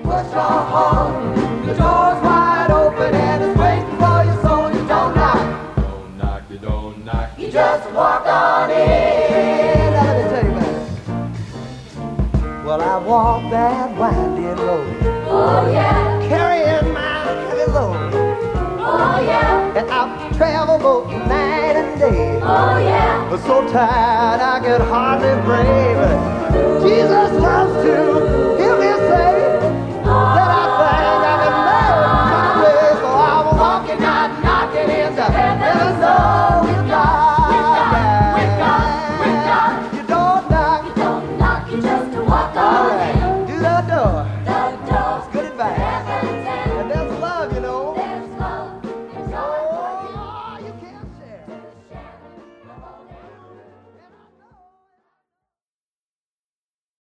push your heart. The door's wide open and it's waiting for you, so you don't knock. Don't knock, you don't knock. You just walk on in. Now let me tell you about it. Well, I walked that winding road. Oh yeah. Carrying my heavy load. Oh yeah. And I've traveled both night and day. Oh yeah. So tired I could hardly breathe. Jesus loves to